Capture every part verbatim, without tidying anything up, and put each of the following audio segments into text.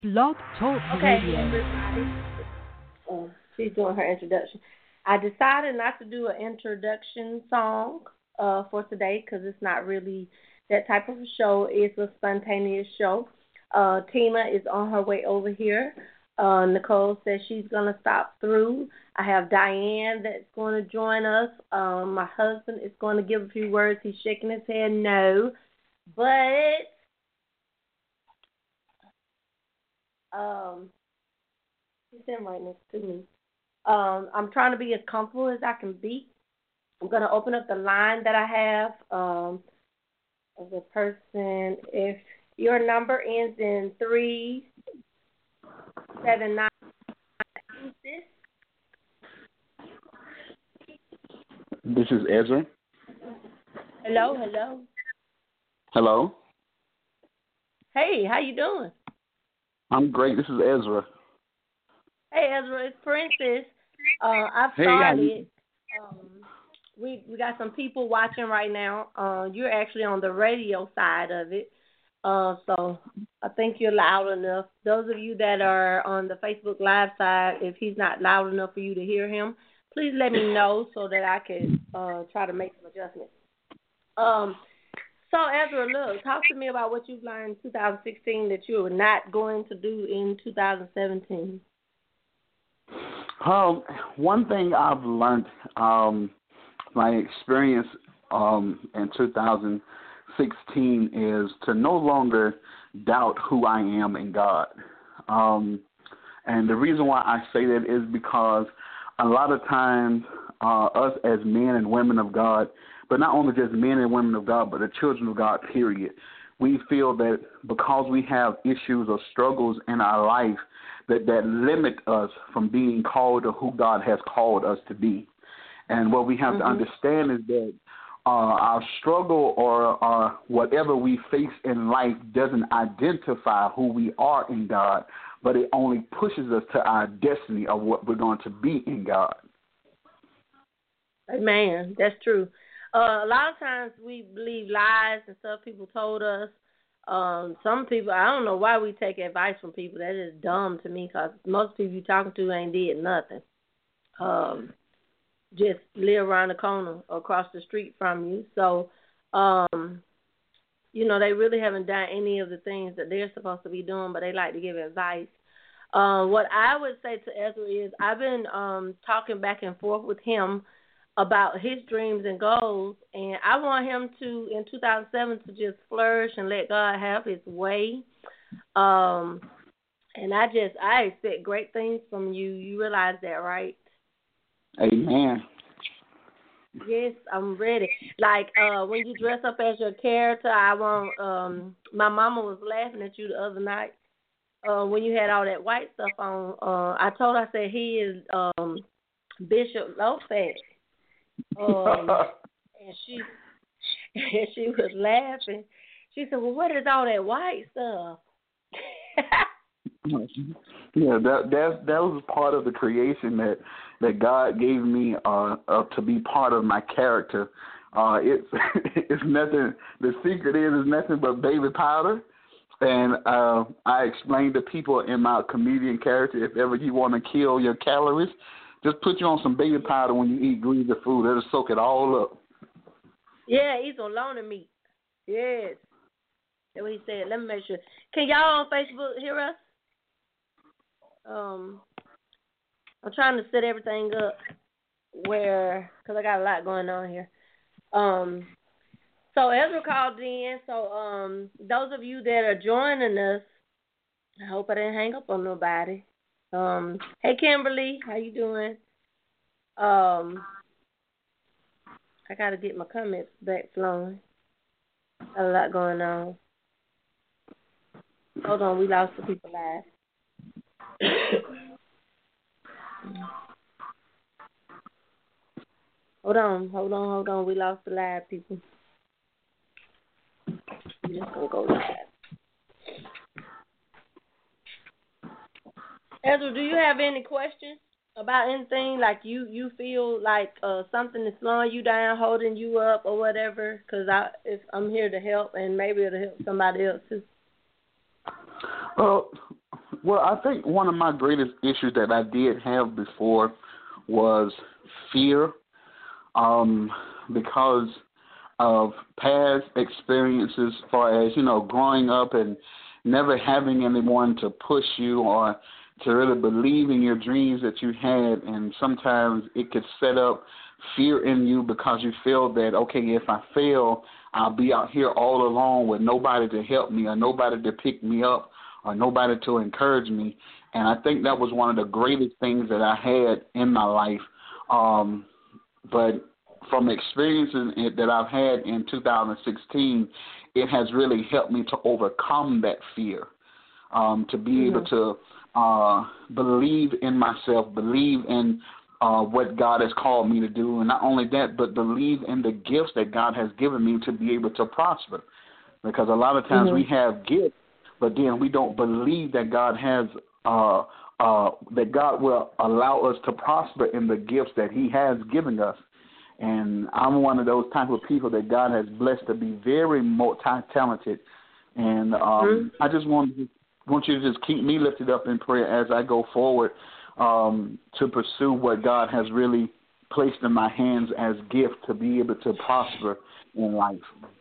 Blog Talk Okay, Radio. everybody. Oh, she's doing her introduction. I decided not to do an introduction song uh, for today because it's not really that type of a show. It's a spontaneous show. Uh, Tina is on her way over here. Uh, Nicole says she's going to stop through. I have Diane that's going to join us. Um, my husband is going to give a few words. He's shaking his head no. But um, he's sitting right next to me. Um, I'm trying to be as comfortable as I can be. I'm going to open up the line that I have um, of the person. If your number ends in three seven nine, use this. This is Ezra. Hello, hello. Hello. Hey, how you doing? I'm great. This is Ezra. Hey, Ezra, it's Princess. Uh, I've Hey, how you? started. Um, we we got some people watching right now. Uh, you're actually on the radio side of it. Uh, so I think you're loud enough. Those of you that are on the Facebook Live side, if he's not loud enough for you to hear him, please let me know so that I can uh, try to make some adjustments. Um, so Ezra, look, talk to me about what you've learned in two thousand sixteen that you were not going to do in two thousand seventeen. Um, one thing I've learned, um, my experience um, in two thousand sixteen is to no longer doubt who I am in God. Um, and the reason why I say that is because a lot of times uh, us as men and women of God, but not only just men and women of God, but the children of God, period, we feel that because we have issues or struggles in our life, that, that limit us from being called to who God has called us to be. And what we have mm-hmm. to understand is that uh, our struggle or uh, whatever we face in life doesn't identify who we are in God, but it only pushes us to our destiny of what we're going to be in God. Amen. That's true. Uh, a lot of times we believe lies and stuff people told us. Um, some people, I don't know why we take advice from people. That is dumb to me because most people you talking to ain't did nothing. Um, just live around the corner or across the street from you. So, um, you know, they really haven't done any of the things that they're supposed to be doing, but they like to give advice. Uh, what I would say to Ezra is I've been um, talking back and forth with him about his dreams and goals, and I want him to, in two thousand seven, to just flourish and let God have his way. Um, and I just, I expect great things from you. You realize that, right? Amen. Yes, I'm ready. Like, uh, when you dress up as your character, I want, um, my mama was laughing at you the other night uh, when you had all that white stuff on. Uh, I told her, I said, he is um, Bishop Lopez. Um, and she and she was laughing. She said, "Well, what is all that white stuff?" Yeah, that that that was part of the creation that that God gave me uh, uh to be part of my character. Uh, it's it's nothing. The secret is it's nothing but baby powder. And uh, I explained to people in my comedian character, if ever you want to kill your calories, just put you on some baby powder when you eat greasy food. It'll soak it all up. Yeah, he's on loaner meat. Yes. That's what he said. Let me make sure. Can y'all on Facebook hear us? Um, I'm trying to set everything up where, because I got a lot going on here. Um, so Ezra called in. So um, those of you that are joining us, I hope I didn't hang up on nobody. Um, hey Kimberly, how you doing? Um, I gotta get my comments back flowing. Got a lot going on. Hold on, we lost the people live. hold on, hold on, hold on. We lost the live people. We're just gonna go live. Ezra, do you have any questions about anything? Like you, you feel like uh, something is slowing you down, holding you up, or whatever? Because I, if I'm here to help, and maybe it'll help somebody else too. Well, well, I think one of my greatest issues that I did have before was fear, um, because of past experiences, as far as, you know, growing up and never having anyone to push you or to really believe in your dreams that you had, and sometimes it could set up fear in you because you feel that, okay, if I fail, I'll be out here all alone with nobody to help me or nobody to pick me up or nobody to encourage me. And I think that was one of the greatest things that I had in my life. Um, but from experiences that I've had in two thousand sixteen, it has really helped me to overcome that fear, um, to be mm-hmm. able to uh, believe in myself, believe in uh, what God has called me to do, and not only that, but believe in the gifts that God has given me to be able to prosper. Because a lot of times mm-hmm. we have gifts, but then we don't believe that God has uh, uh, that God will allow us to prosper in the gifts that He has given us. And I'm one of those type of people that God has blessed to be very multi-talented. And um, mm-hmm. I just want, want you to just keep me lifted up in prayer as I go forward um, to pursue what God has really placed in my hands as gift to be able to prosper in life.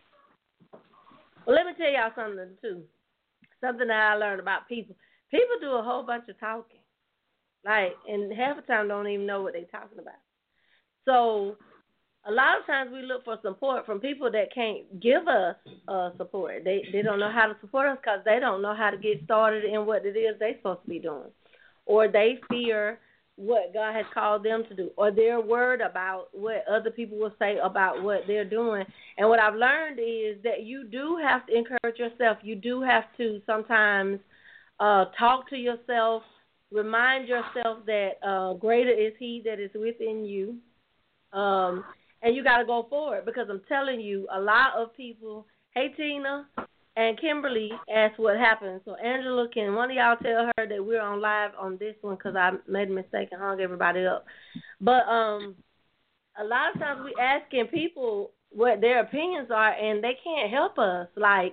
Well, let me tell y'all something, too. Something that I learned about people. People do a whole bunch of talking. Like, and half the time don't even know what they're talking about. So a lot of times we look for support from people that can't give us uh, support. They they don't know how to support us because they don't know how to get started in what it is they're supposed to be doing. Or they fear what God has called them to do. Or they're worried about what other people will say about what they're doing. And what I've learned is that you do have to encourage yourself. You do have to sometimes uh, talk to yourself, remind yourself that uh, greater is He that is within you. Um And you got to go forward because I'm telling you, a lot of people, hey, Tina and Kimberly, asked what happened. So, Angela, can one of y'all tell her that we're on live on this one because I made a mistake and hung everybody up. But um, a lot of times we asking people what their opinions are, and they can't help us. Like,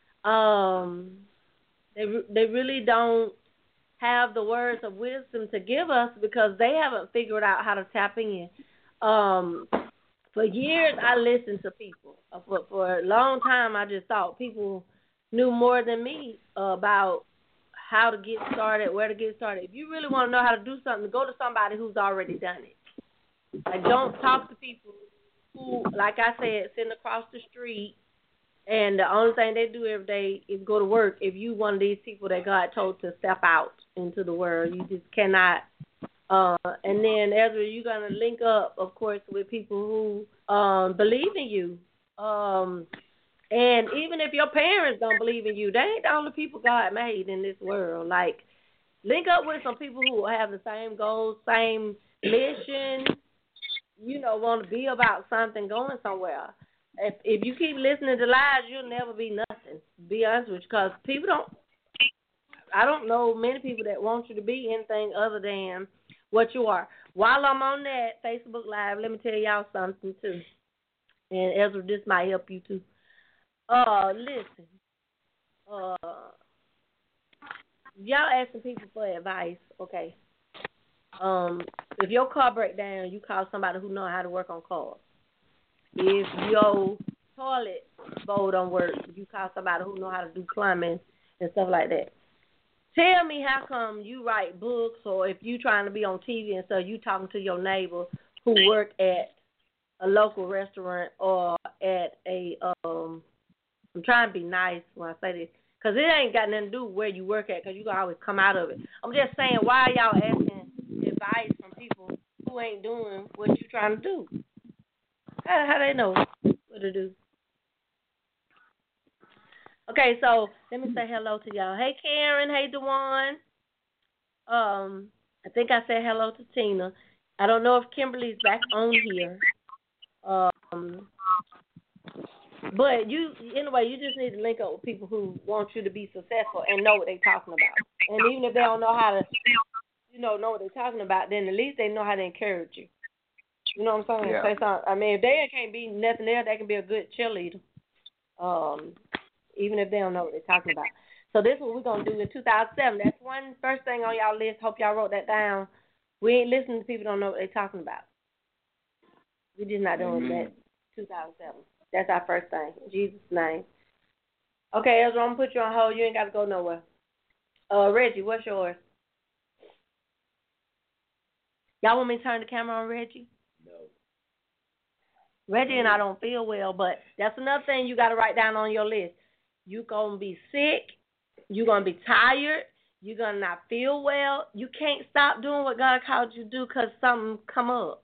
um, they they really don't have the words of wisdom to give us because they haven't figured out how to tap in. Um For years, I listened to people. For, for a long time, I just thought people knew more than me about how to get started, where to get started. If you really want to know how to do something, go to somebody who's already done it. Like, don't talk to people who, like I said, sitting across the street, and the only thing they do every day is go to work. If you one of these people that God told to step out into the world, you just cannot. Uh, and then, Ezra, you're going to link up, of course, with people who um, believe in you. Um, and even if your parents don't believe in you, they ain't the only people God made in this world. Like, link up with some people who have the same goals, same mission, you know, want to be about something, going somewhere. If, if you keep listening to lies, you'll never be nothing, to be honest with you, because people don't, I don't know many people that want you to be anything other than what you are. While I'm on that Facebook Live, let me tell y'all something, too. And Ezra, this might help you, too. Uh, listen. Uh, y'all asking people for advice, okay. Um, if your car break down, you call somebody who know how to work on cars. If your toilet bowl don't work, you call somebody who know how to do plumbing and stuff like that. Tell me how come you write books, or if you trying to be on T V and stuff, you talking to your neighbor who work at a local restaurant or at a, um, I'm trying to be nice when I say this, because it ain't got nothing to do with where you work at, because you can always come out of it. I'm just saying, why are y'all asking advice from people who ain't doing what you trying to do? How, how they know what to do? Okay, so let me say hello to y'all. Hey, Karen. Hey, Dewan. Um, I think I said hello to Tina. I don't know if Kimberly's back on here. Um, but you, anyway, you just need to link up with people who want you to be successful and know what they're talking about. And even if they don't know how to, you know, know what they're talking about, then at least they know how to encourage you. You know what I'm saying? Yeah. Say something. I mean, if they can't be nothing else, they can be a good cheerleader. Um. Even if they don't know what they're talking about. So this is what we're going to do in two thousand seven. That's one first thing on y'all list. Hope y'all wrote that down. We ain't listening to people who don't know what they're talking about. We just not doing mm-hmm. that two thousand seven. That's our first thing. In Jesus' name. Okay, Ezra, I'm going to put you on hold. You ain't got to go nowhere. Uh, Reggie, what's yours? Y'all want me to turn the camera on Reggie? No. Reggie no. and I don't feel well, but that's another thing you got to write down on your list. You're going to be sick. You're going to be tired. You're going to not feel well. You can't stop doing what God called you to do because something come up.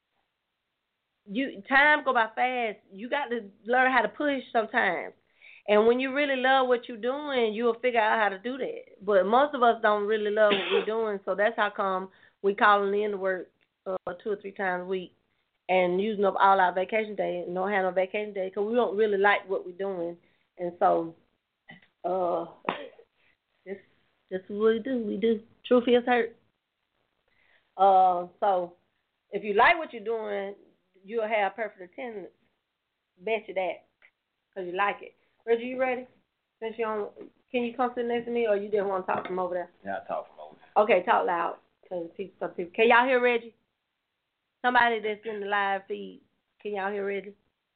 You Time go by fast. You got to learn how to push sometimes. And when you really love what you're doing, you'll figure out how to do that. But most of us don't really love what we're doing, so that's how come we calling in to work uh, two or three times a week and using up all our vacation days and don't have no vacation day because we don't really like what we're doing. And so uh, this, this is what we do. We do. Truth feels hurt. Uh, so if you like what you're doing, you'll have perfect attendance. Bet you that because you like it. Reggie, you ready? Since you on, can you come sit next to me, or you just want to talk from over there? Yeah, I talk from over there. Okay, talk loud, cause people, some people. Can y'all hear Reggie? Somebody that's in the live feed, can y'all hear Reggie?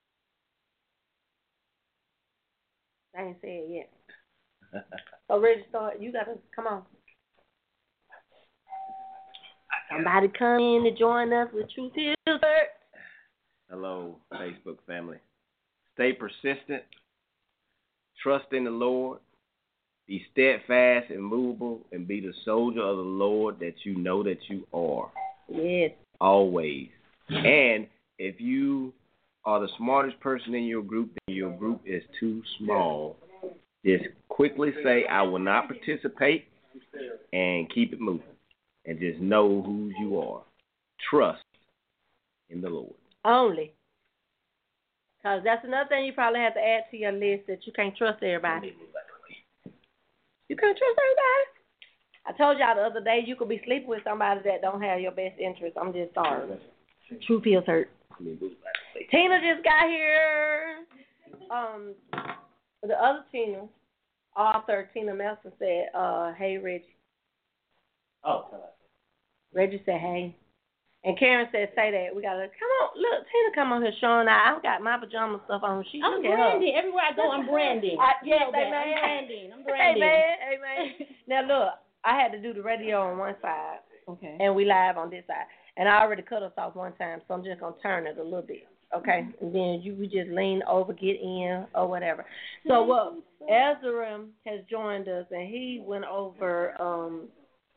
I ain't said it yet. So Reggie, start. You gotta come on. Somebody come in to join us with Truth Is Hurt. Hello, Facebook family. Stay persistent. Trust in the Lord, be steadfast and immovable, and be the soldier of the Lord that you know that you are. Yes. Always. And if you are the smartest person in your group, then your group is too small. Just quickly say, I will not participate, and keep it moving. And just know who you are. Trust in the Lord. Only. Because that's another thing you probably have to add to your list, that you can't trust everybody. You can't trust everybody. I told y'all the other day you could be sleeping with somebody that don't have your best interest. I'm just sorry. Truth feels hurt. Tina just got here. Um, the other Tina, author Tina Melson, said, uh, hey, Reggie. Oh. Reggie said, hey. And Karen said, say that. We got to, come on, look, Tina come on here showing out. I've got my pajama stuff on. She I'm branding. Everywhere I go, I'm branding. I, yes, you know I'm branding. I'm branding. Hey, man. Hey, man. Now, look, I had to do the radio on one side. Okay. And we live on this side. And I already cut us off one time, so I'm just going to turn it a little bit. Okay? Mm-hmm. And then you we just lean over, get in, or whatever. So, what, Ezra has joined us, and he went over um,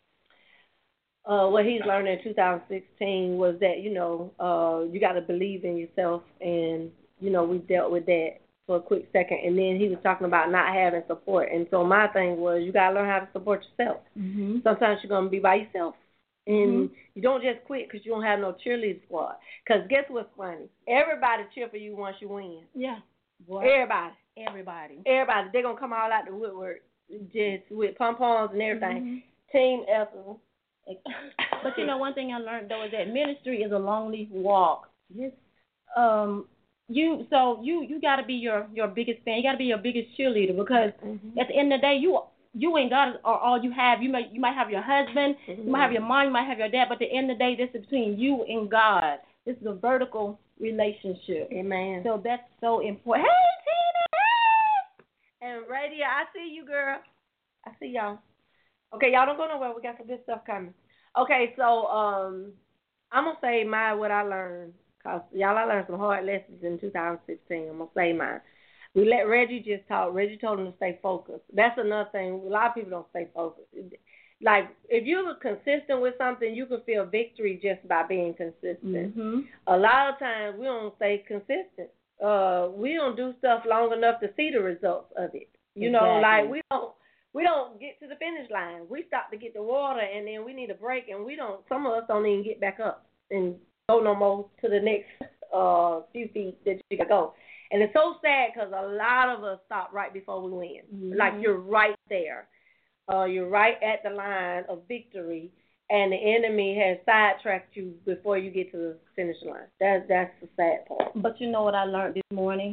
uh, what he's learned in two thousand sixteen was that, you know, uh, you got to believe in yourself. And, you know, we dealt with that for a quick second. And then he was talking about not having support. And so my thing was you got to learn how to support yourself. Mm-hmm. Sometimes you're going to be by yourself. And mm-hmm. you don't just quit because you don't have no cheerleader squad. Because guess what's funny? Everybody cheer for you once you win. Yeah. What? Everybody. Everybody. Everybody. They're going to come all out the woodwork just with pom-poms and everything. Mm-hmm. Team effort. But you know, one thing I learned though is that ministry is a lonely walk. Yes. Um, you so you you got to be your your biggest fan. You got to be your biggest cheerleader because mm-hmm. at the end of the day, you you and God are all you have. You might you might have your husband, mm-hmm. you might have your mom, you might have your dad, but at the end of the day, this is between you and God. This is a vertical relationship. Amen. So that's so important. Hey, Tina! Hey! And Radio, I see you, girl. I see y'all. Okay, y'all don't go nowhere. We got some good stuff coming. Okay, so um, I'm going to say my what I learned. Because, y'all, I learned some hard lessons in two thousand sixteen. I'm going to say mine. We let Reggie just talk. Reggie told him to stay focused. That's another thing. A lot of people don't stay focused. Like, if you're consistent with something, you can feel victory just by being consistent. Mm-hmm. A lot of times, we don't stay consistent. Uh, we don't do stuff long enough to see the results of it. You exactly. know, like, we don't. We don't get to the finish line. We stop to get the water, and then we need a break, and we don't. Some of us don't even get back up and go no more to the next uh, few feet that you got to go. And it's so sad because a lot of us stop right before we win. Mm-hmm. Like you're right there. Uh, you're right at the line of victory, and the enemy has sidetracked you before you get to the finish line. That's that's the sad part. But you know what I learned this morning?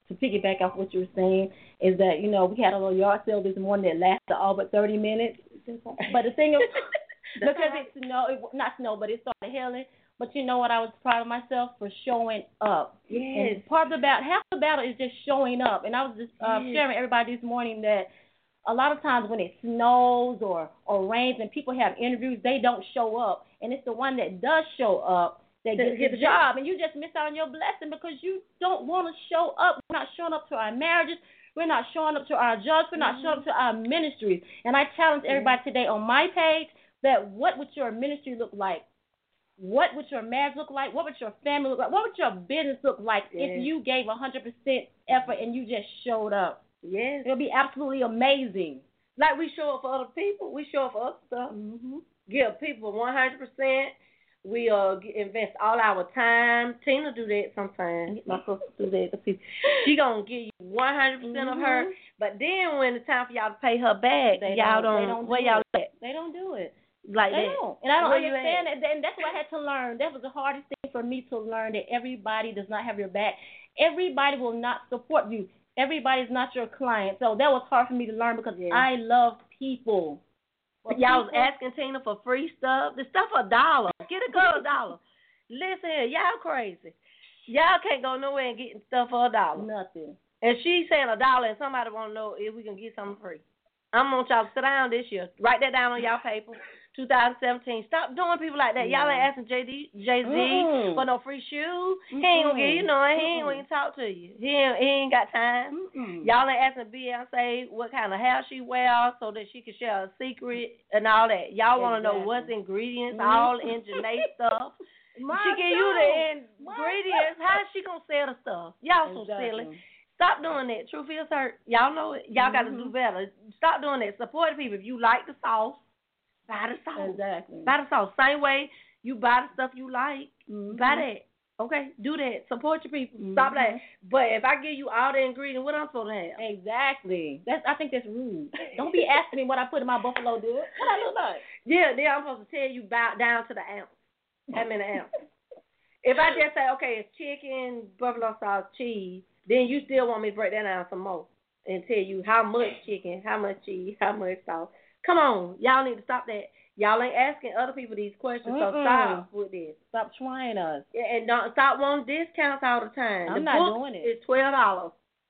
to piggyback off what you were saying, is that, you know, we had a little yard sale this morning that lasted all but thirty minutes. But the thing is, because it snowed, it, not snow, but it started hailing. But you know what? I was proud of myself for showing up. Yes. And part of the battle, half the battle is just showing up. And I was just uh, yes. sharing with everybody this morning that a lot of times when it snows or, or rains and people have interviews, they don't show up. And it's the one that does show up that gets the job. And you just miss out on your blessing because you don't want to show up. We're not showing up to our marriages. We're not showing up to our jobs. We're not mm-hmm. showing up to our ministries. And I challenge everybody mm-hmm. today on my page that what would your ministry look like? What would your marriage look like? What would your family look like? What would your business look like yes. if you gave one hundred percent effort and you just showed up? Yes. It'll be absolutely amazing. Like we show up for other people. We show up for other stuff. Mm-hmm. Give people one hundred percent. We uh, invest all our time. Tina do that sometimes. My sister do that. She going to give you one hundred percent mm-hmm. of her. But then when it's time for y'all to pay her back, they y'all don't, don't, they don't where do y'all it. at? They don't do it. Like they that. don't. And I don't Where understand that. And that's what I had to learn. That was the hardest thing for me to learn, that everybody does not have your back. Everybody will not support you. Everybody's not your client. So that was hard for me to learn because yeah. I love people. Well, y'all people, was asking Tina for free stuff. The stuff a dollar. Get a girl a dollar. Listen here, y'all crazy. Y'all can't go nowhere and get stuff for a dollar. Nothing. And she's saying a dollar and somebody want to know if we can get something free. I'm going to y'all to sit down this year. Write that down on y'all paper. twenty seventeen. Stop doing people like that. Y'all ain't asking J D, Jay-Z mm-hmm. for no free shoes. Mm-hmm. He ain't going to get you know, he ain't going to talk to you. He ain't, he ain't got time. Mm-hmm. Y'all ain't asking Beyonce what kind of hair she wears so that she can share a secret and all that. Y'all want to exactly. know what's ingredients, mm-hmm. all in Janae stuff. My she give you the ingredients. How is she going to sell the stuff? Y'all exactly. so silly. Stop doing that. Truth is hurt. Y'all know it. Y'all mm-hmm. got to do better. Stop doing that. Support the people. If you like the sauce, buy the sauce. Exactly. Buy the sauce. Same way you buy the stuff you like, mm-hmm. buy that. Okay? Do that. Support your people. Mm-hmm. Stop that. But if I give you all the ingredients, what I'm supposed to have? Exactly. That's. I think that's rude. Don't be asking me what I put in my buffalo dip. What I look like? Yeah, then I'm supposed to tell you about down to the ounce. How many ounces? If I just say, okay, it's chicken, buffalo sauce, cheese, then you still want me to break that down some more and tell you how much chicken, how much cheese, how much sauce. Come on. Y'all need to stop that. Y'all ain't asking other people these questions, Mm-mm. so stop with this. Stop trying us. And don't stop wanting discounts all the time. I'm the not book doing it. It's twelve dollars.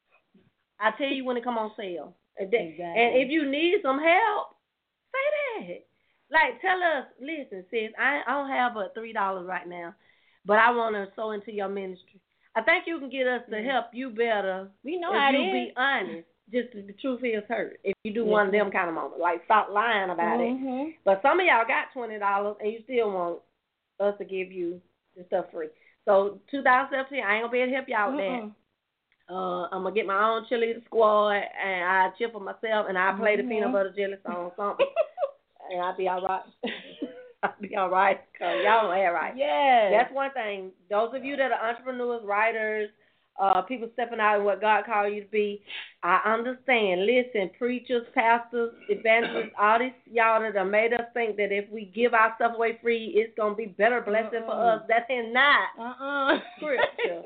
I tell you when it come on sale. Exactly. And if you need some help, say that. Like, tell us, listen, sis, I, I don't have but three dollars right now, but I want to sow into your ministry. I think you can get us to help you better. We know if how you it is. Be honest. Just the truth is hurt. If you do mm-hmm. one of them kind of moments, like stop lying about mm-hmm. it. But some of y'all got twenty dollars and you still want us to give you the stuff free. So two thousand seventeen, I ain't gonna be able to help y'all with mm-hmm. that. Uh, I'm gonna get my own cheerleader squad and I cheer for myself and I play mm-hmm. the peanut butter jelly song something, and I'll be all right. I'll be all right, because y'all don't have right. Yeah. That's one thing. Those of you that are entrepreneurs, writers, uh, people stepping out in what God called you to be, I understand. Listen, preachers, pastors, evangelists, all these y'all that have made us think that if we give our stuff away free, it's going to be better blessing uh-uh. for us. That is not uh-uh. scripture.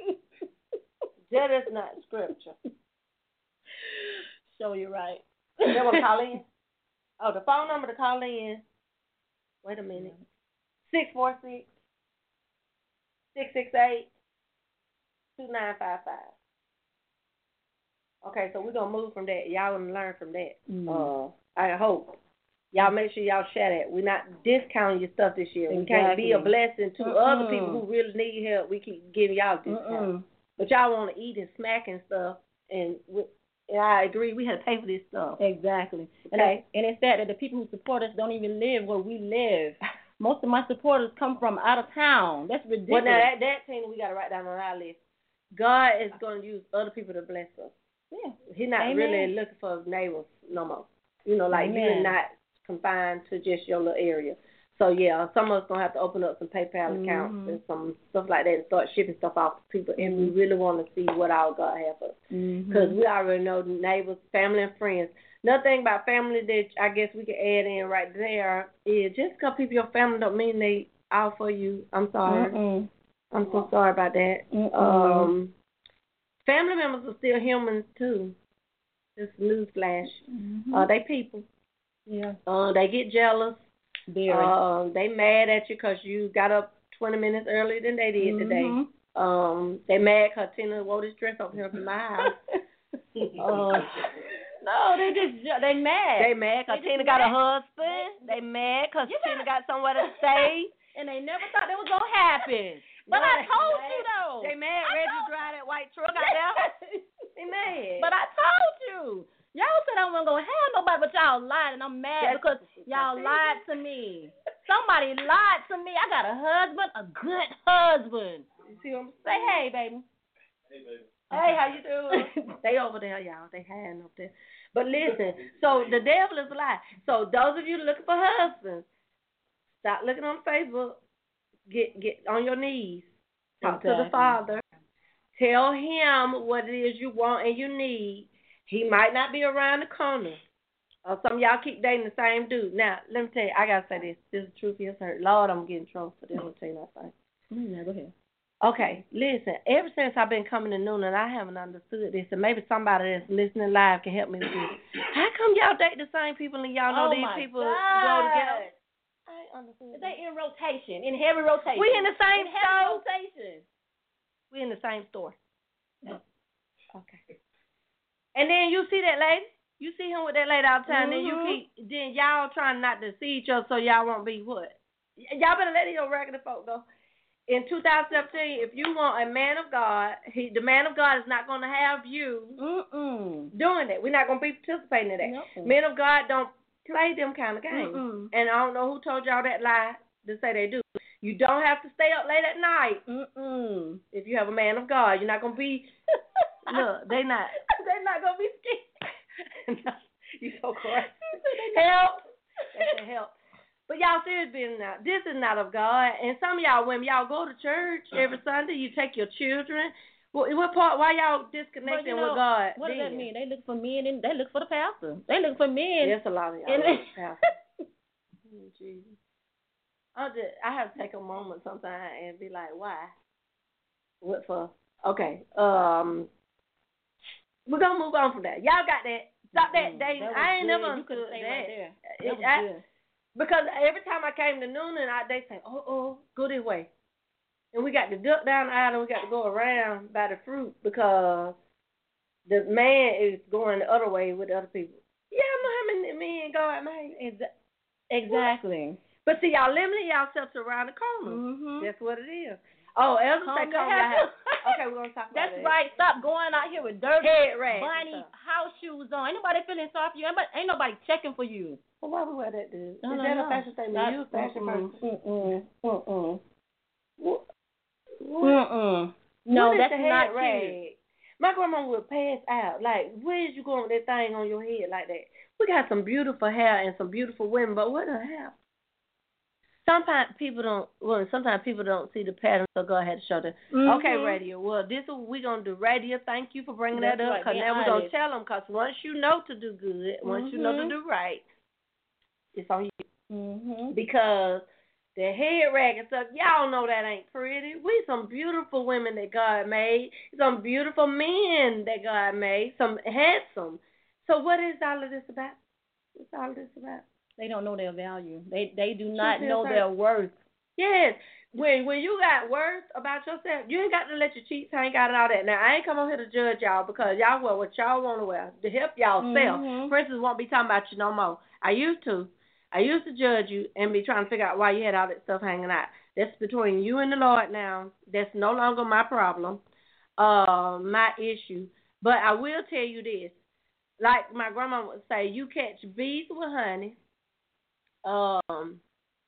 That is not scripture. So you're right. You want to call in? Oh, the phone number to call in. Wait a minute. six four six, six six eight, two nine five five. Okay, so we're going to move from that. Y'all going to learn from that. Mm-hmm. Uh, I hope. Y'all make sure y'all share that. We're not discounting your stuff this year. Exactly. We can't be a blessing to Mm-mm. other people who really need help. We keep giving y'all discounts. Mm-mm. But y'all want to eat and smack and stuff, and we, and I agree, we had to pay for this stuff. Exactly. Okay. And, it's, and it's sad that the people who support us don't even live where we live. Most of my supporters come from out of town. That's ridiculous. Well, now, that, that thing we got to write down on our list. God is going to use other people to bless us. Yeah. He's not Amen. really looking for neighbors no more. You know, like Amen. you're not confined to just your little area. So, yeah, some of us going to have to open up some PayPal mm-hmm. accounts and some stuff like that and start shipping stuff off to people. And we really want to see what our God has for us. Because mm-hmm. we already know the neighbors, family, and friends. Another thing about family that I guess we could add in right there is just because people your family don't mean they out for you. I'm sorry. Mm-mm. I'm so sorry about that. Mm-mm. Um, family members are still humans too. Just newsflash. Mm-hmm. Uh, they people. Yeah. Uh, they get jealous. Very. Uh, they mad at you because you got up twenty minutes earlier than they did mm-hmm. today. Um, they mad because Tina wore this dress over here from my house. uh, no, they just they mad. They mad because Tina got a husband. They, they mad because Tina got somewhere to stay. And they never thought that was going to happen. But no, I told you, though. They mad. I Reggie drive that white truck out there. They mad. But I told you. Y'all said I wasn't going to have nobody, but y'all lied, and I'm mad that's, because y'all lied to me. Somebody lied to me. I got a husband, a good husband. You see what I'm saying? Say hey, baby. Hey, baby. Hey, how you doing? They over there, y'all. They hiding up there. But listen, so the devil is a lie. So those of you looking for husbands, stop looking on Facebook. Get get on your knees. Talk exactly. to the Father. Tell him what it is you want and you need. He might not be around the corner. Or some of y'all keep dating the same dude. Now, let me tell you, I got to say this. This is the truth is hurt. Lord, I'm getting in trouble for this. I'm going to tell you that thing. Yeah, go ahead. Okay, listen. Ever since I've been coming to Noonan, I haven't understood this, and maybe somebody that's listening live can help me with this. How come y'all date the same people and y'all know oh these people God. go together? I ain't understood. They in rotation, in heavy rotation. We in the same in store. Heavy rotation. We in the same store. Okay. And then you see that lady. You see him with that lady all the time. Mm-hmm. Then you keep. Then y'all trying not to see each other so y'all won't be what? Y'all better let your regular folk go. In two thousand seventeen, if you want a man of God, he, the man of God is not going to have you Mm-mm. doing it. We're not going to be participating in that. Nope. Men of God don't play them kind of games. Mm-mm. And I don't know who told y'all that lie to say they do. You don't have to stay up late at night Mm-mm. if you have a man of God. You're not going to be, look, they not. They're not going to be scared. No, you so correct. Help. That's a help. But y'all serious business now. This is not of God. And some of y'all women, y'all go to church every Sunday. You take your children. What, what part? Why y'all disconnecting you know, with God? What then? does that mean? They look for men and they look for the pastor. They look for men. There's a lot of y'all. And pastor. Oh, Jesus. I just I have to take a moment sometimes and be like, why? What for? Okay. Um, we're gonna move on from that. Y'all got that? Stop that mm, dating. That I ain't good. never You understood stay that. Right there. That It, was I, good. Because every time I came to Noonan, I, they say, oh, oh, go this way. And we got to duck down the aisle and we got to go around by the fruit because the man is going the other way with the other people. Yeah, I know how many men God made. Exactly. But see, y'all limiting yourselves around the corner. Mm-hmm. That's what it is. Oh, Elder say come your house. Okay, we're going to talk about That's that. That's right. Stop going out here with dirty, head rags, bunny house shoes on. Ain't nobody feeling sorry for you. Ain't nobody checking for you. Well, why we wear that, dude? No, is no, that no. a fashion statement? You a fashion person? Mm-mm. Mm-mm. What? Mm-mm. No, what that's is the not head rag? My grandma would pass out. Like, where is you going with that thing on your head like that? We got some beautiful hair and some beautiful women, but what the hell? Sometimes people don't. Well, sometimes people don't see the pattern. So go ahead and show them. Mm-hmm. Okay, radio. Well, this is what we gonna do. Radio. Thank you for bringing That's that up. right, Cause now honest. we're gonna tell them. Cause once you know to do good, once Mm-hmm. you know to do right, it's on you. Mm-hmm. Because the head rag and stuff, y'all know that ain't pretty. We some beautiful women that God made. Some beautiful men that God made. Some handsome. So what is all of this about? What's all of this about? They don't know their value. They they do not know hurt. their worth. Yes. When when you got worth about yourself, you ain't got to let your cheeks hang out and all that. Now, I ain't come on here to judge y'all because y'all wear what y'all want to wear to help y'all self. Mm-hmm. Princess won't be talking about you no more. I used to. I used to judge you and be trying to figure out why you had all that stuff hanging out. That's between you and the Lord now. That's no longer my problem, uh, my issue. But I will tell you this. Like my grandma would say, you catch bees with honey. Um,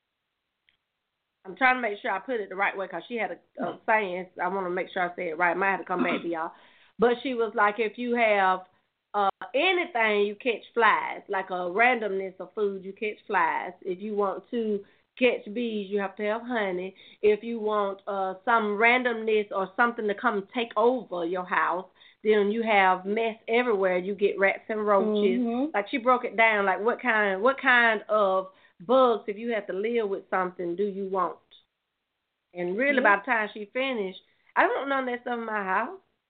I'm trying to make sure I put it the right way because she had a, a saying. I want to make sure I say it right. I might have to come back to y'all. But she was like, if you have uh, anything, you catch flies. Like a randomness of food, you catch flies. If you want to catch bees, you have to have honey. If you want uh, some randomness or something to come take over your house, then you have mess everywhere. You get rats and roaches. Mm-hmm. Like she broke it down. Like what kind, what kind of bugs, if you have to live with something, do you want? And really, yeah. by the time she finished, I don't want none of that stuff in my house.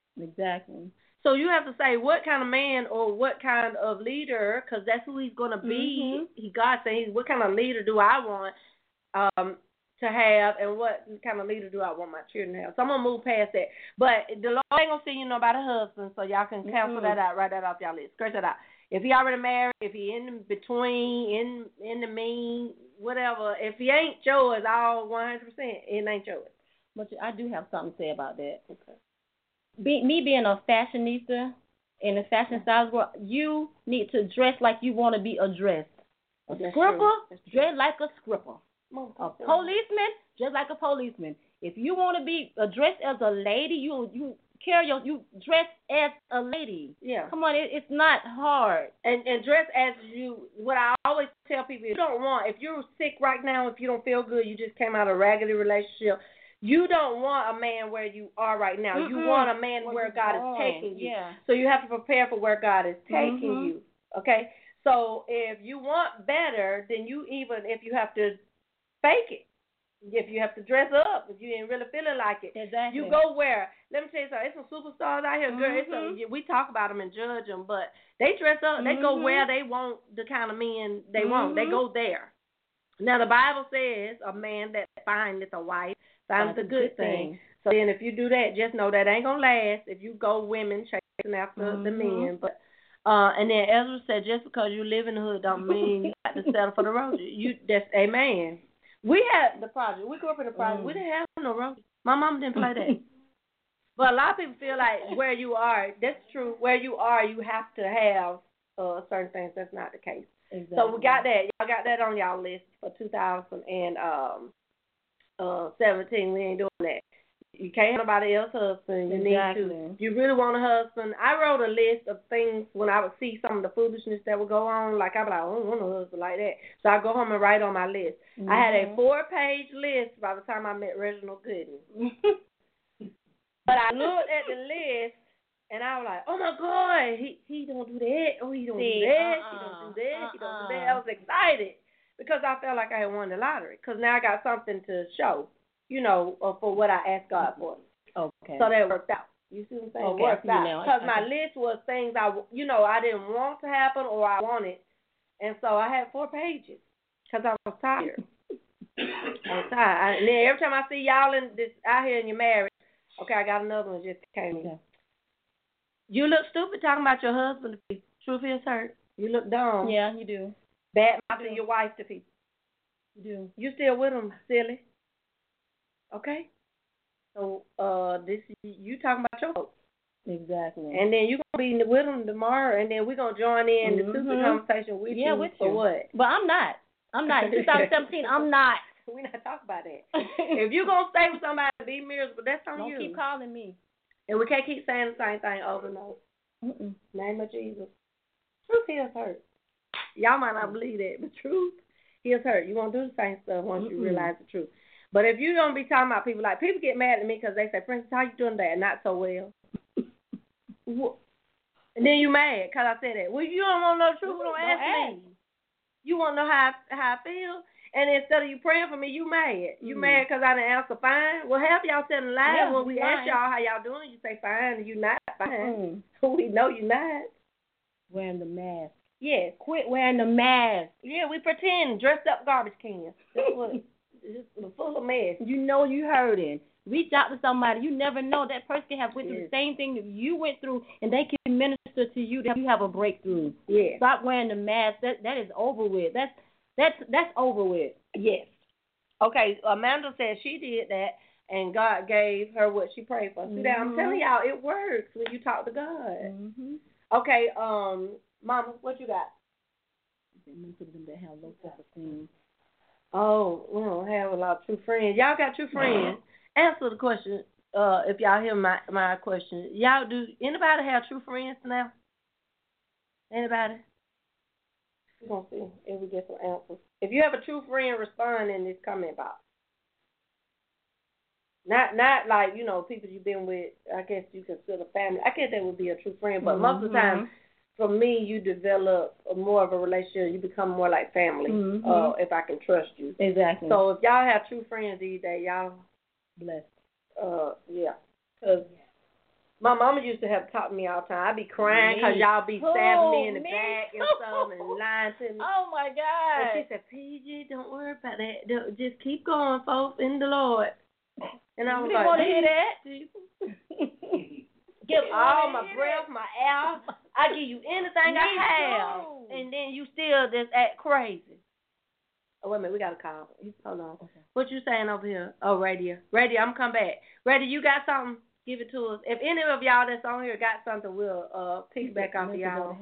Exactly. So you have to say what kind of man or what kind of leader, because that's who he's going to be. Mm-hmm. He God saying, what kind of leader do I want um, to have, and what kind of leader do I want my children to have? So I'm gonna move past that. But the Lord ain't gonna send you nobody husband, so y'all can cancel Mm-hmm. that out, write that off y'all list, scratch that out. If he already married, if he in between, in in the mean, whatever, if he ain't yours all one hundred percent, it ain't yours. But I do have something to say about that. Okay. Be, me being a fashionista in the fashion styles world, you need to dress like you want to be addressed. A That's scripper, true. dress like a scripper. On, A policeman, dress like a policeman. If you want to be addressed as a lady, you you carry your you dress as a lady. Yeah. Come on, it, it's not hard. And and dress as you. What I always tell people, if you don't want, if you're sick right now, if you don't feel good, you just came out of a raggedy relationship. You don't want a man where you are right now. Mm-mm. You want a man Where where you God going. is taking you. Yeah. So you have to prepare for where God is taking Mm-hmm. you. Okay? So if you want better, then you even, if you have to fake it, if you have to dress up, if you ain't really feeling like it, Exactly. you go where? Let me tell you something. It's some superstars out here, girl. It's Mm-hmm. some, we talk about them and judge them, but they dress up. They go Mm-hmm. where they want the kind of men they Mm-hmm. want. They go there. Now the Bible says a man that findeth a wife finds a good thing. So then if you do that, just know that ain't gonna last if you go women chasing after Mm-hmm. the men. But uh and then Ezra said, just because you live in the hood don't mean you got to settle for the road. You that's amen. We had the project. We grew up in the project. Mm. We didn't have no road. My mom didn't play that. But a lot of people feel like where you are, that's true. Where you are, you have to have uh certain things. That's not the case. Exactly. So we got that. Y'all got that on y'all list for two thousand seventeen. We ain't doing that. You can't have nobody else's husband. You Exactly. need to. You really want a husband. I wrote a list of things when I would see some of the foolishness that would go on. Like I'd be like, I don't want a husband like that. So I go home and write on my list. Mm-hmm. I had a four-page list by the time I met Reginald Gooden. But I looked at the list. And I was like, oh, my God, he he don't do that. Oh, he don't See, do that. uh-uh, He don't do that. uh-uh. He don't do that. I was excited because I felt like I had won the lottery because now I got something to show, you know, uh, for what I asked God for. Okay. So that worked out. You see what I'm saying? Okay, It worked I see out. now. Because I- my I- list was things I, you know, I didn't want to happen or I wanted. And so I had four pages because I was tired. I was tired. I, and then every time I see y'all in this out here and you're married, okay, I got another one just came in. Okay. You look stupid talking about your husband to people. Truth is hurt. You look dumb. Yeah, you do. Bad mouthing your wife to people. You do. You still with him, silly. Okay? So, uh, this you talking about your folks. Exactly. And then you going to be with him tomorrow, and then we're going to join in the stupid Mhm. conversation with Yeah, you with for you. what? But I'm not. I'm not. In twenty seventeen, I'm not. We're not talking about that. If you're going to stay with somebody, be miserable, that's on Don't you. keep calling me. And we can't keep saying the same thing over and over. Mm-mm. Name of Jesus. Truth is hurt. Y'all might not believe that, but truth is hurt. You're going to do the same stuff once Mm-mm. you realize the truth. But if you don't be talking about people, like, people get mad at me because they say, Princess, how you doing that? Not so well. And then you mad because I said that. Well, you don't want to know the truth, don't, Don't ask, ask. me. You want to know how I, how I feel? And instead of you praying for me, you mad. You Mm. mad because I didn't answer fine? Well, half y'all telling lies Yeah, when we we ask lying. y'all how y'all doing. You say fine, and you not fine. Mm. We know you not. Wearing the mask. Yes. Quit wearing the mask. Yeah, we pretend dressed up garbage cans. That's what. It's full of mess. You know you hurting. Reach out to somebody. You never know, that person can have went through Yes. the same thing that you went through, and they can minister to you. That you have a breakthrough. Yes. Stop wearing the mask. That that is over with. That's that's that's over with. Yes. Okay, Amanda said she did that, and God gave her what she prayed for. See that? I'm Mhm. telling y'all, it works when you talk to God. Mm-hmm. Okay, um, Mama, what you got? That have low self-esteem. Oh, we don't have a lot of true friends. Y'all got true friends? Answer the question. Uh, if y'all hear my my question, y'all do anybody have true friends now? Anybody? We're gonna see if we get some answers. If you have a true friend, respond in this comment box. Not not like, you know, people you've been with, I guess you consider family. I guess that would be a true friend, but most of the time, for me, you develop a more of a relationship. You become more like family, Mhm. uh, if I can trust you. Exactly. So if y'all have true friends these days, y'all blessed. Uh, yeah. Cause My mama used to have taught me all the time. I'd be crying because y'all be stabbing me in the me back and stuff and lying to me. Oh, my God. And she said, P G, don't worry about that. Don't, just keep going, folks, in the Lord. And I was you like, want to hear that? Give all my breath, my air. I give you anything me I have. Too. And then you still just act crazy. Oh, wait a minute. We got a call. Hold on. Okay. What you saying over here? Oh, Radio. Radio, I'm come back. Radio, you got something? Give it to us. If any of y'all that's on here got something, we'll uh, pick back off of y'all.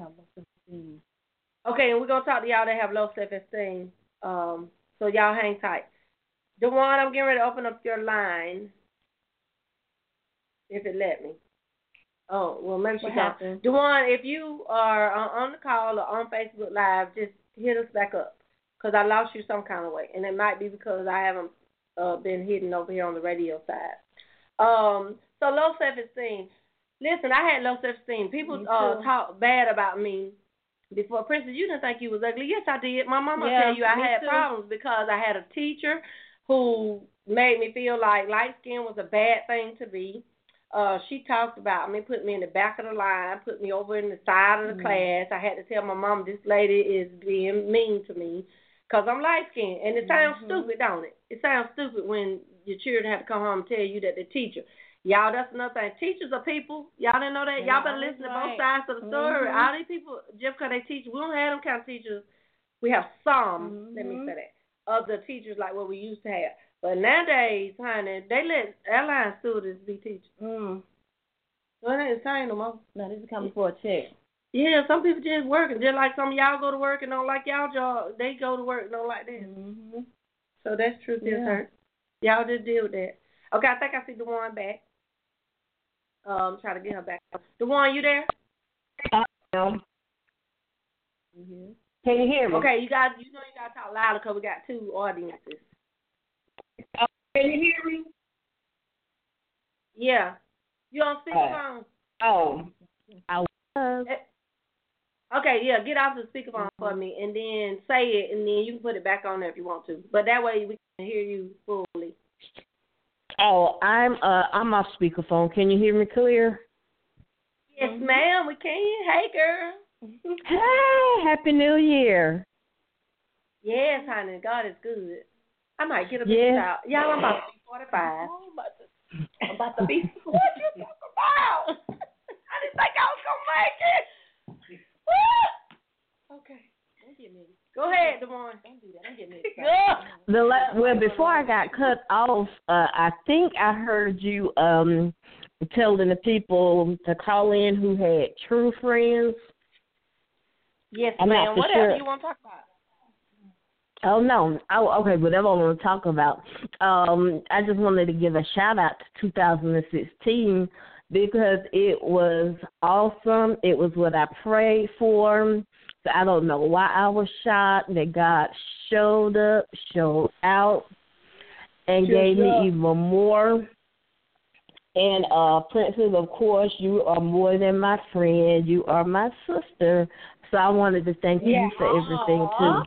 Okay, and we're going to talk to y'all that have low self-esteem. Um, so y'all hang tight. DeJuan, I'm getting ready to open up your line. If it let me. Oh, well, maybe she got it. DeJuan, if you are on the call or on Facebook Live, just hit us back up. Because I lost you some kind of way. And it might be because I haven't uh, been hidden over here on the radio side. Um, so low self-esteem. Listen, I had low self-esteem. People uh, talk bad about me before. Princess, you didn't think you was ugly. Yes, I did. My mama yeah, tell you I had too. problems because I had a teacher who made me feel like light skin was a bad thing to be. Uh, she talked about me, put me in the back of the line, put me over in the side of the mm-hmm. class. I had to tell my mom this lady is being mean to me because I'm light-skinned. And it sounds mm-hmm. stupid, don't it? It sounds stupid when your children have to come home and tell you that the teacher. Y'all, that's another thing. Teachers are people. Y'all didn't know that? Yeah, y'all better listen right. to both sides of the story. Mm-hmm. All these people, just because they teach, we don't have them kind of teachers. We have some, mm-hmm. let me say that, of the teachers like what we used to have. But nowadays, honey, they let airline students be teachers. Mm. So it ain't the same no more. No, this is coming for a check. Yeah, some people just working. Just like some of y'all go to work and don't like y'all job. They go to work and don't like them. Mm-hmm. So that's truth is hurt. Y'all just deal with that. Okay, I think I see DeJuan back. Um, try to get her back. DeJuan, you there? I am. Mm-hmm. Can you hear me? Okay, you got you know you gotta talk louder because we got two audiences. Uh, can you hear me? Yeah. You on speakerphone? Uh, oh, I was. Okay, yeah, get off the speakerphone mm-hmm. for me and then say it and then you can put it back on there if you want to. But that way we can hear you fully. Oh, I'm uh I'm off speakerphone. Can you hear me clear? Yes, mm-hmm. ma'am, we can. Hey, girl. Hey, Happy New Year. Yes, honey, God is good. I might get a bit yes. out. Y'all, I'm about to be forty-five. Oh, I'm about to, I'm about to be. What you talking about? I didn't think I was going to make it. Okay. Don't get me. Go ahead, DeJuan. Don't do that. Don't get me excited. The la- well, before I got cut off, uh, I think I heard you um, telling the people to call in who had true friends. Yes, I'm ma'am. Whatever sure. you want to talk about. Oh, no. Oh, okay, whatever I want to talk about. Um, I just wanted to give a shout-out to two thousand sixteen because it was awesome. It was what I prayed for. So I don't know why I was shocked that God showed up, showed out, and Just gave me up. even more. And, uh, Princess, of course, you are more than my friend. You are my sister. So I wanted to thank yeah. you for everything, too.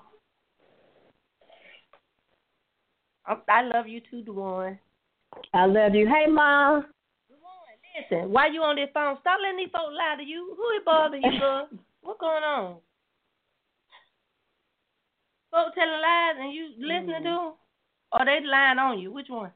I love you too, DeJuan. I love you. Hey, Mom. DeJuan, listen, while you on this phone, stop letting these folks lie to you. Who it bother you, girl? What's going on? Folks telling lies and you listening mm. to them? Or they lying on you? Which one?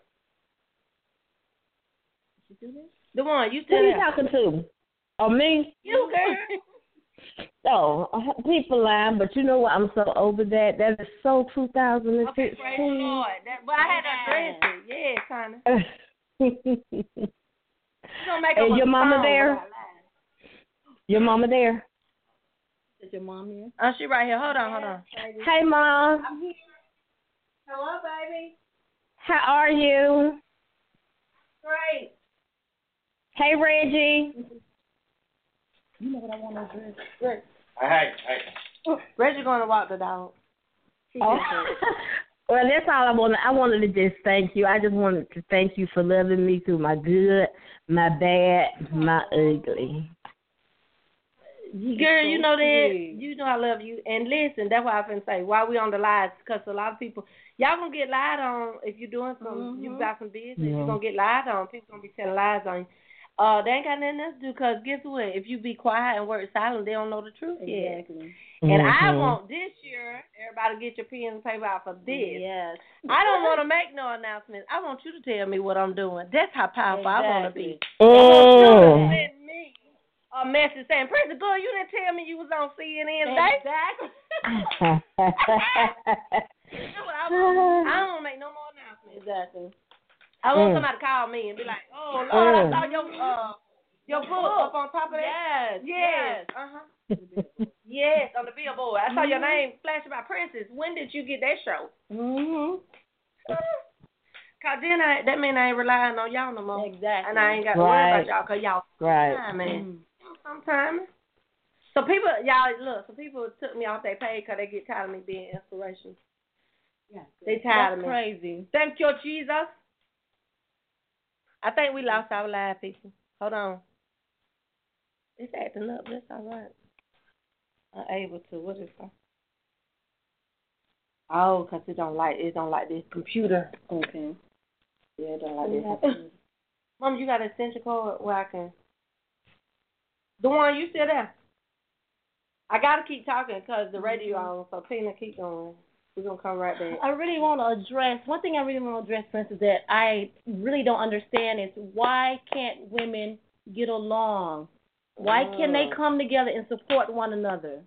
Did you do this? The one, you still Who there? you talking to? Oh, me? You, girl. Oh, people lying, but you know what? I'm so over that. That is so two thousand sixteen. Okay, praise the Lord. That, but I had to address it. Yeah, kind of. Is your mama there? Your mama there? Is your mom here? Oh, she right here. Hold on, hold on. Hey, Mom. I'm here. Hello, baby. How are you? Great. Hey, Reggie. You know what I want to dress. Great. Hey, hey. Reggie going to walk the dog. Oh. Well, that's all I wanted. I wanted to just thank you. I just wanted to thank you for loving me through my good, my bad, my ugly. Girl, you know that. You know I love you. And listen, that's why I can say, while we on the lives, because a lot of people, y'all going to get lied on if you're doing some, mm-hmm. you got some business, yeah. you're going to get lied on. People going to be telling lies on you. Uh, they ain't got nothing else to do, because guess what? If you be quiet and work silent, they don't know the truth yet. Exactly. And mm-hmm. I want this year, everybody get your pen and paper out for this. Yes. I don't want to make no announcements. I want you to tell me what I'm doing. That's how powerful Exactly. I want to be. Mm. I want you to send me a message saying, Princess Girl, you didn't tell me you was on C N N today. Exactly. That's what I want. I don't want to make no more announcements. Exactly. I want Mm. somebody to call me and be like, oh, Lord, Mm. I saw your, uh, your book up on top of that. Yes. Yes. Uh-huh. Yes, on the billboard. I saw your name flashing by Princess. When did you get that show? Mm-hmm. Cause then I, that mean I ain't relying on y'all no more. Exactly. And I ain't got to Right. worry about y'all, cause y'all Right. time, man. Sometimes. So people, y'all, look, some people took me off their page because they get tired of me being inspiration. Yeah. They tired That's of me. crazy. Thank you, Jesus. I think we lost our live people. Hold on. It's acting up. That's all right. I'm able to. What is it? Oh, cause it don't like it don't like this computer. Okay. Yeah, it don't like this computer. Mom, you got an extension cord where I can. The one you still there? I gotta keep talking cause the radio on. So Tina, keep going. We're gonna come right back. I really want to address one thing. I really want to address, Prince, is that I really don't understand is why can't women get along? Why can't they come together and support one another?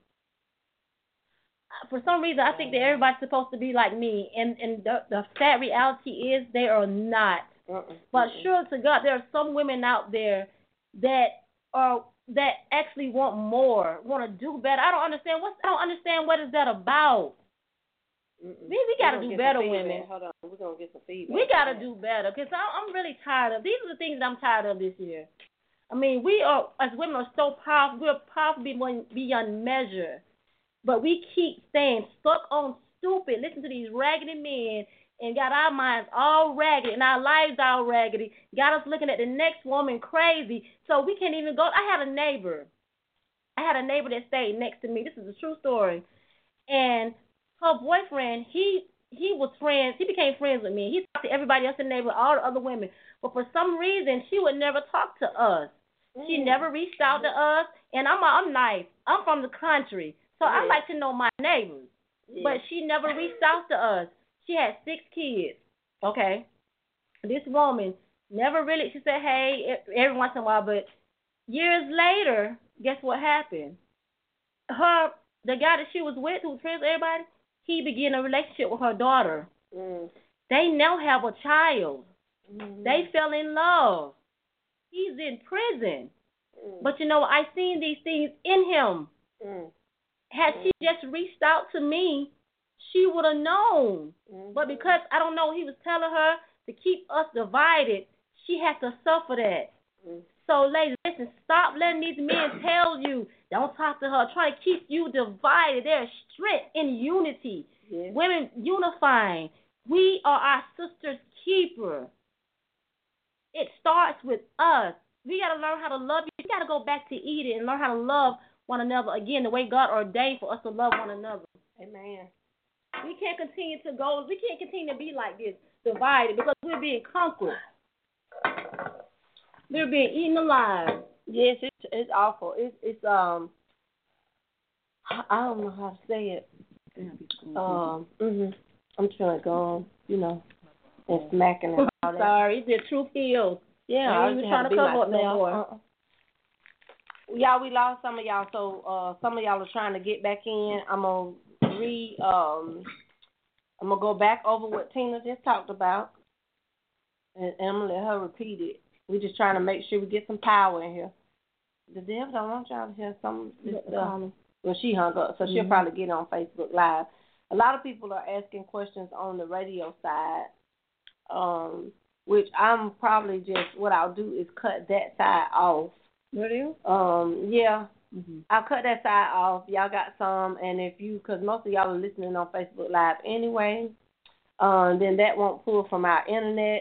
For some reason, I think that everybody's supposed to be like me, and and the, the sad reality is they are not. Uh-uh. But sure to God, there are some women out there that are that actually want more, want to do better. I don't understand what I don't understand what is that about. Mm-mm. We we got to do better, women. Hold on, we're gonna get some feedback. We got to do better because I'm really tired of these are the things that I'm tired of this year. I mean, we are as women are so powerful. We're powerful beyond beyond measure, but we keep staying stuck on stupid. Listen to these raggedy men and got our minds all raggedy and our lives all raggedy. Got us looking at the next woman crazy, so we can't even go. I had a neighbor. I had a neighbor that stayed next to me. This is a true story, and her boyfriend, he he was friends. He became friends with me. He talked to everybody else in the neighborhood, all the other women. But for some reason, she would never talk to us. Mm. She never reached out to us. And I'm I'm nice. I'm from the country, so yeah. I like to know my neighbors. Yeah. But she never reached out to us. She had six kids. Okay, this woman never really. She said, "Hey," every once in a while. But years later, guess what happened? Her the guy that she was with, who was friends with everybody. He began a relationship with her daughter. Mm. They now have a child. Mm. They fell in love. He's in prison. Mm. But, you know, I seen these things in him. Mm. Had mm. she just reached out to me, she would have known. Mm-hmm. But because, I don't know, he was telling her to keep us divided, she had to suffer that. Mm. So, ladies, listen, stop letting these men tell you, don't talk to her, trying to keep you divided. There's strength in unity. Yeah. Women unifying. We are our sister's keeper. It starts with us. We got to learn how to love you. We got to go back to Eden and learn how to love one another again, the way God ordained for us to love one another. Amen. We can't continue to go, we can't continue to be like this, divided, because we're being conquered. We're being eaten alive. Yes, it's it's awful. It's it's um I don't know how to say it. Um, mm-hmm. I'm trying to go on, you know, and smacking and all that. Sorry, the truth heals. Yeah, I was trying to cover up now. Uh-uh. Y'all, we lost some of y'all, so uh, some of y'all are trying to get back in. I'm gonna re um I'm gonna go back over what Tina just talked about, and, and I'm gonna let her repeat it. We're just trying to make sure we get some power in here. The devil don't want y'all to hear some of this stuff. Well, she hung up, so mm-hmm. she'll probably get on Facebook Live. A lot of people are asking questions on the radio side, um, which I'm probably just, what I'll do is cut that side off. Really? Um, yeah. Mm-hmm. I'll cut that side off. Y'all got some, and if you, because most of y'all are listening on Facebook Live anyway, um, then that won't pull from our internet.